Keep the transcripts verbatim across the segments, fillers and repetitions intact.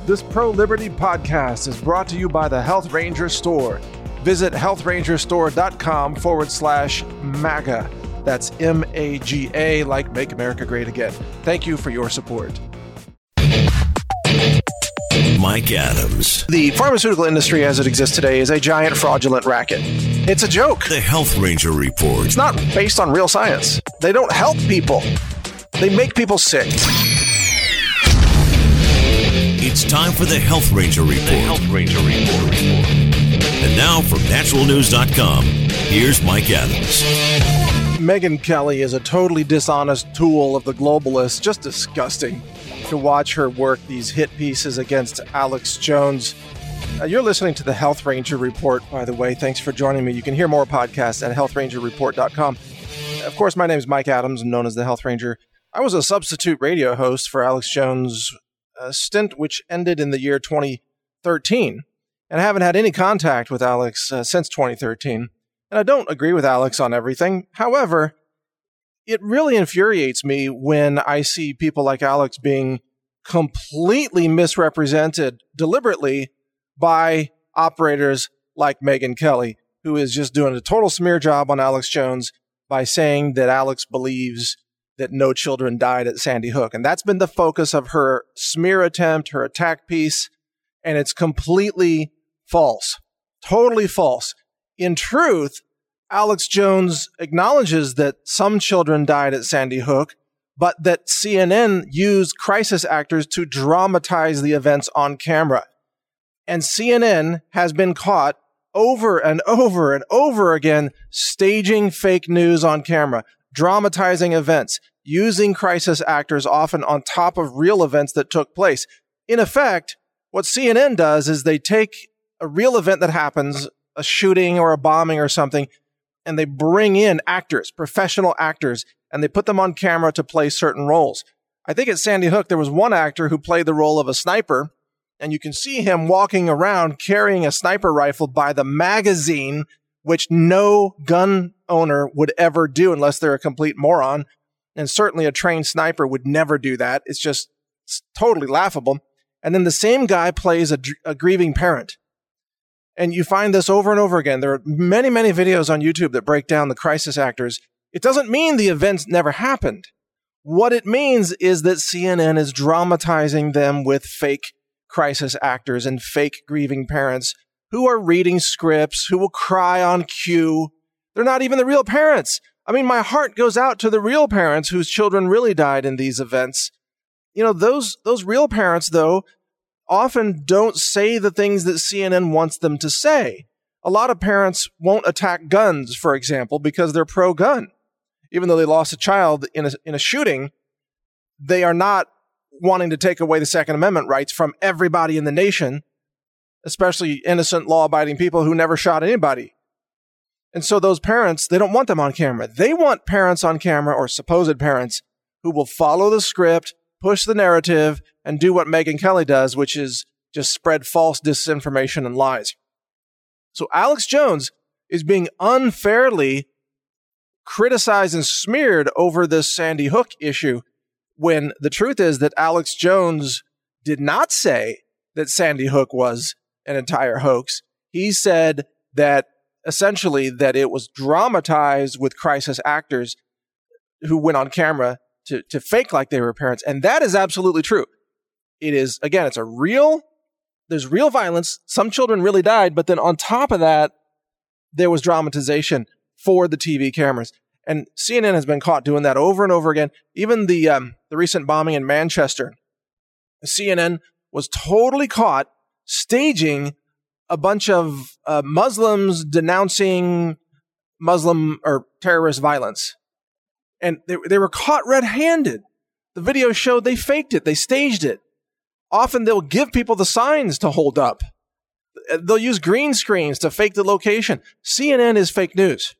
This pro-liberty podcast is brought to you by the Health Ranger Store. Visit health ranger store dot com forward slash MAGA. That's M A G A, like Make America Great Again. Thank you for your support. Mike Adams. The pharmaceutical industry as it exists today is a giant fraudulent racket. It's a joke. The Health Ranger Report. It's not based on real science. They don't help people. They make people sick. It's time for the Health Ranger Report. The Health Ranger Report. And now from natural news dot com, here's Mike Adams. Megyn Kelly is a totally dishonest tool of the globalists. Just disgusting to watch her work these hit pieces against Alex Jones. Uh, you're listening to the Health Ranger Report, by the way. Thanks for joining me. You can hear more podcasts at health ranger report dot com. Of course, my name is Mike Adams. I'm known as the Health Ranger. I was a substitute radio host for Alex Jones' uh, stint, which ended in the year twenty thirteen. And I haven't had any contact with Alex uh, since twenty thirteen. And I don't agree with Alex on everything. However, it really infuriates me when I see people like Alex being completely misrepresented deliberately by operators like Megyn Kelly, who is just doing a total smear job on Alex Jones by saying that Alex believes that no children died at Sandy Hook. And that's been the focus of her smear attempt, her attack piece, and it's completely false. Totally false. In truth, Alex Jones acknowledges that some children died at Sandy Hook, but that C N N used crisis actors to dramatize the events on camera. And C N N has been caught over and over and over again staging fake news on camera, dramatizing events, using crisis actors often on top of real events that took place. In effect, what C N N does is they take a real event that happens, a shooting or a bombing or something, and they bring in actors, professional actors, and they put them on camera to play certain roles. I think at Sandy Hook, there was one actor who played the role of a sniper, and you can see him walking around carrying a sniper rifle by the magazine, which no gun owner would ever do unless they're a complete moron. And certainly a trained sniper would never do that. It's just it's totally laughable. And then the same guy plays a, a grieving parent. And you find this over and over again. There are many, many videos on YouTube that break down the crisis actors. It doesn't mean the events never happened. What it means is that C N N is dramatizing them with fake crisis actors and fake grieving parents who are reading scripts, who will cry on cue. They're not even the real parents. I mean, my heart goes out to the real parents whose children really died in these events. You know, those those real parents, though, often don't say the things that C N N wants them to say. A lot of parents won't attack guns, for example, because they're pro-gun. Even though they lost a child in a, in a shooting, they are not wanting to take away the Second Amendment rights from everybody in the nation, especially innocent, law-abiding people who never shot anybody. And so those parents, they don't want them on camera. They want parents on camera, or supposed parents, who will follow the script, push the narrative, and do what Megyn Kelly does, which is just spread false disinformation and lies. So Alex Jones is being unfairly criticized and smeared over this Sandy Hook issue, when the truth is that Alex Jones did not say that Sandy Hook was an entire hoax. He said that essentially that it was dramatized with crisis actors who went on camera to, to fake like they were parents. And that is absolutely true. It is, again, it's a real, there's real violence. Some children really died, but then on top of that, there was dramatization for the T V cameras. And C N N has been caught doing that over and over again. Even the um, the recent bombing in Manchester, C N N was totally caught staging a bunch of uh, Muslims denouncing Muslim or terrorist violence. And they, they were caught red-handed. The video showed they faked it. They staged it. Often they'll give people the signs to hold up. They'll use green screens to fake the location. C N N is fake news.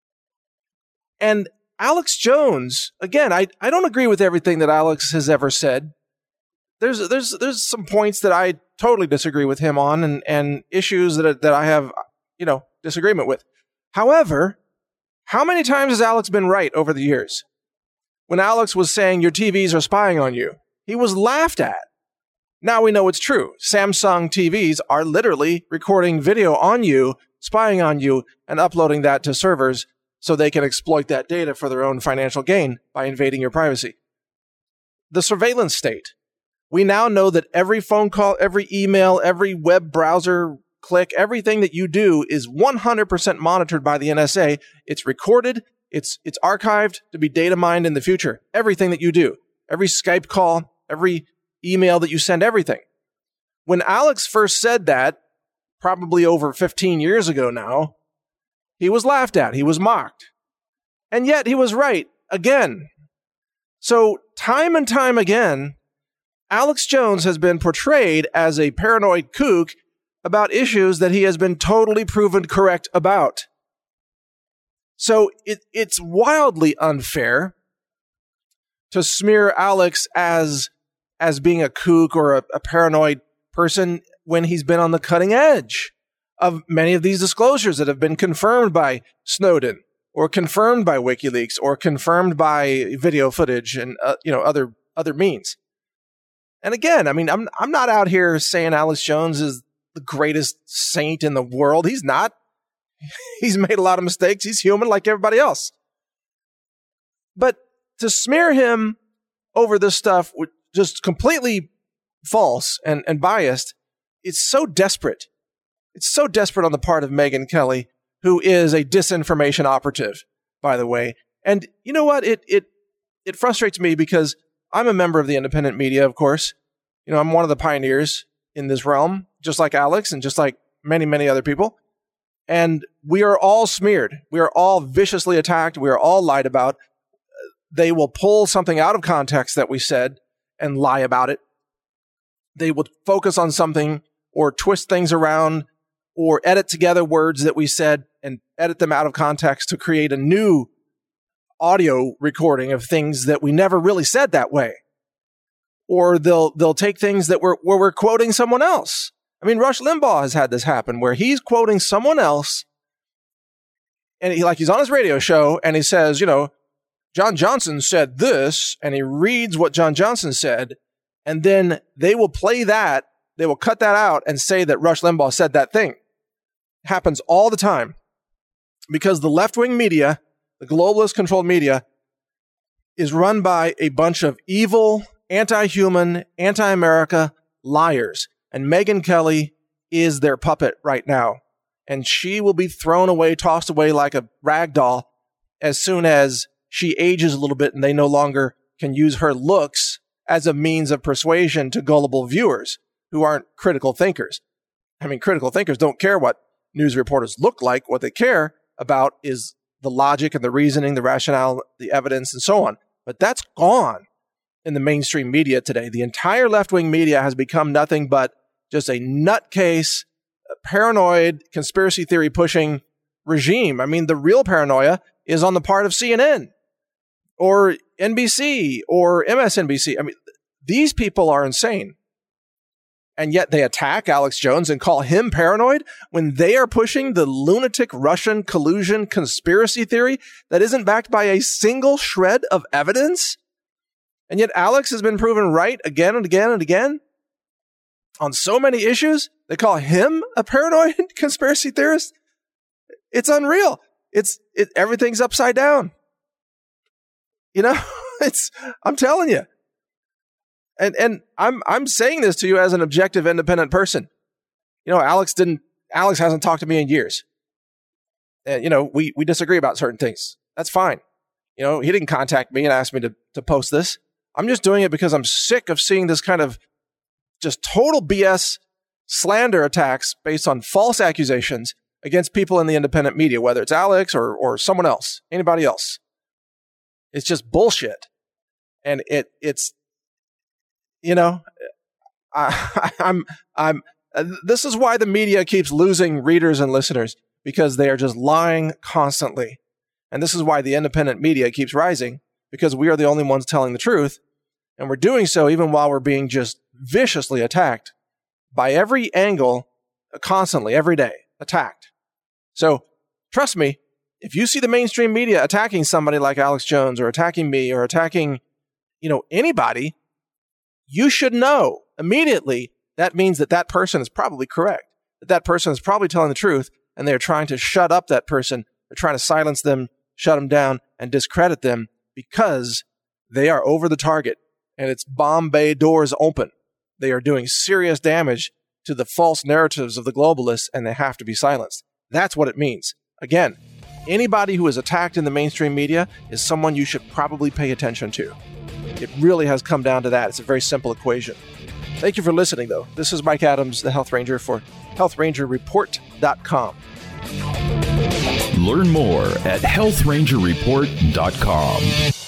And Alex Jones, again, I, I don't agree with everything that Alex has ever said. There's there's there's some points that I totally disagree with him on, and, and issues that that I have, you know, disagreement with. However, how many times has Alex been right over the years? When Alex was saying your T Vs are spying on you, he was laughed at. Now we know it's true. Samsung T Vs are literally recording video on you, spying on you, and uploading that to servers so they can exploit that data for their own financial gain by invading your privacy. The surveillance state. We now know that every phone call, every email, every web browser click, everything that you do is one hundred percent monitored by the N S A. It's recorded. It's it's archived to be data mined in the future. Everything that you do, every Skype call, every email that you send, everything. When Alex first said that, probably over fifteen years ago now, he was laughed at. He was mocked. And yet he was right again. So time and time again, Alex Jones has been portrayed as a paranoid kook about issues that he has been totally proven correct about. So it, it's wildly unfair to smear Alex as, as being a kook or a, a paranoid person when he's been on the cutting edge of many of these disclosures that have been confirmed by Snowden or confirmed by WikiLeaks or confirmed by video footage and uh, you know other other means. And again, I mean, I'm I'm not out here saying Alex Jones is the greatest saint in the world. He's not. He's made a lot of mistakes. He's human like everybody else. But to smear him over this stuff, just completely false and, and biased, it's so desperate. It's so desperate on the part of Megyn Kelly, who is a disinformation operative, by the way. And you know what? It it it frustrates me because I'm a member of the independent media, of course. You know, I'm one of the pioneers in this realm, just like Alex and just like many, many other people. And we are all smeared. We are all viciously attacked. We are all lied about. They will pull something out of context that we said and lie about it. They will focus on something or twist things around or edit together words that we said and edit them out of context to create a new audio recording of things that we never really said that way. Or they'll they'll take things that we're, where we're quoting someone else. I mean, Rush Limbaugh has had this happen where he's quoting someone else and he, like he's on his radio show and he says, you know, John Johnson said this, and he reads what John Johnson said, and then they will play that, they will cut that out and say that Rush Limbaugh said that thing. It happens all the time because the left-wing media, the globalist-controlled media, is run by a bunch of evil, anti-human, anti-America liars. And Megyn Kelly is their puppet right now. And she will be thrown away, tossed away like a rag doll as soon as she ages a little bit and they no longer can use her looks as a means of persuasion to gullible viewers who aren't critical thinkers. I mean, critical thinkers don't care what news reporters look like. What they care about is the logic and the reasoning, the rationale, the evidence, and so on. But that's gone in the mainstream media today. The entire left-wing media has become nothing but just a nutcase, a paranoid, conspiracy theory pushing regime. I mean, the real paranoia is on the part of C N N or N B C or M S N B C. I mean, these people are insane. And yet they attack Alex Jones and call him paranoid when they are pushing the lunatic Russian collusion conspiracy theory that isn't backed by a single shred of evidence. And yet Alex has been proven right again and again and again on so many issues. They call him a paranoid conspiracy theorist. It's unreal. It's it, everything's upside down. You know, it's I'm telling you. And and I'm I'm saying this to you as an objective, independent person. You know, Alex didn't Alex hasn't talked to me in years. And you know, we we disagree about certain things. That's fine. You know, he didn't contact me and ask me to to post this. I'm just doing it because I'm sick of seeing this kind of just total B S slander attacks based on false accusations against people in the independent media, whether it's Alex or or someone else, anybody else. It's just bullshit. And it it's You know, I, I'm, I'm, uh, this is why the media keeps losing readers and listeners, because they are just lying constantly. And this is why the independent media keeps rising, because we are the only ones telling the truth. And we're doing so even while we're being just viciously attacked by every angle, constantly, every day, attacked. So trust me, if you see the mainstream media attacking somebody like Alex Jones or attacking me or attacking, you know, anybody, you should know immediately that means that that person is probably correct, that that person is probably telling the truth, and they're trying to shut up that person. They're trying to silence them, shut them down, and discredit them because they are over the target, and it's bomb bay doors open. They are doing serious damage to the false narratives of the globalists, and they have to be silenced. That's what it means. Again, anybody who is attacked in the mainstream media is someone you should probably pay attention to. It really has come down to that. It's a very simple equation. Thank you for listening, though. This is Mike Adams, the Health Ranger for health ranger report dot com. Learn more at health ranger report dot com.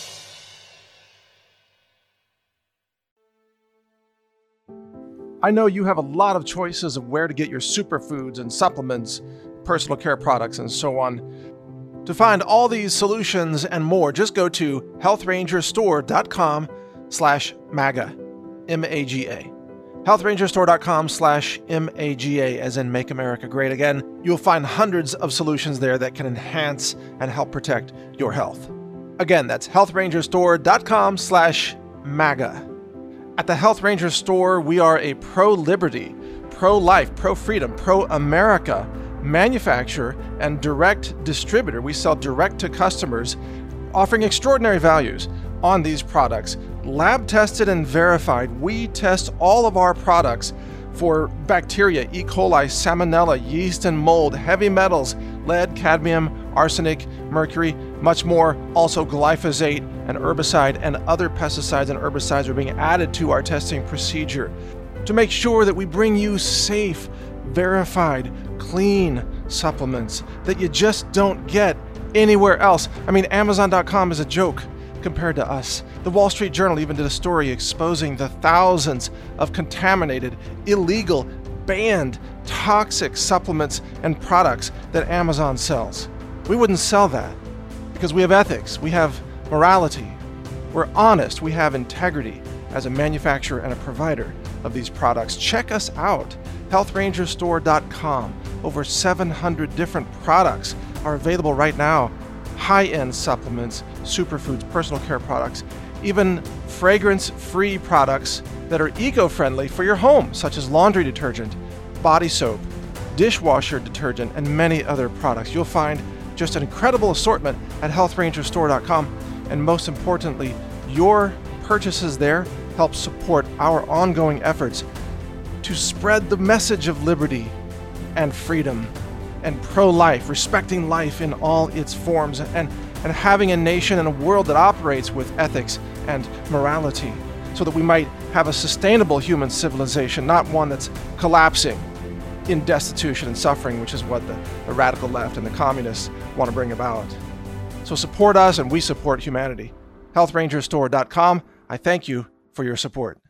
I know you have a lot of choices of where to get your superfoods and supplements, personal care products, and so on. To find all these solutions and more, just go to health ranger store dot com slash MAGA, M A G A. health ranger store dot com slash M A G A, as in Make America Great Again. You'll find hundreds of solutions there that can enhance and help protect your health. Again, that's health ranger store dot com slash MAGA. At the Health Ranger Store, we are a pro-liberty, pro-life, pro-freedom, pro-America manufacturer and direct distributor. We sell direct to customers, offering extraordinary values on these products. Lab tested and verified. We test all of our products for bacteria, E. coli, salmonella, yeast and mold, heavy metals, lead, cadmium, arsenic, mercury, much more. Also glyphosate and herbicide and other pesticides and herbicides are being added to our testing procedure to make sure that we bring you safe, verified, clean supplements that you just don't get anywhere else. I mean, Amazon dot com is a joke compared to us. The Wall Street Journal even did a story exposing the thousands of contaminated, illegal, banned, toxic supplements and products that Amazon sells. We wouldn't sell that because we have ethics, we have morality, we're honest, we have integrity as a manufacturer and a provider of these products. Check us out, health ranger store dot com. Over seven hundred different products are available right now. High-end supplements, superfoods, personal care products, even fragrance-free products that are eco-friendly for your home, such as laundry detergent, body soap, dishwasher detergent, and many other products. You'll find just an incredible assortment at health ranger store dot com, and most importantly, your purchases there help support our ongoing efforts to spread the message of liberty and freedom and pro-life, respecting life in all its forms, and, and having a nation and a world that operates with ethics and morality so that we might have a sustainable human civilization, not one that's collapsing in destitution and suffering, which is what the, the radical left and the communists want to bring about. So support us and we support humanity. health ranger store dot com. I thank you for your support.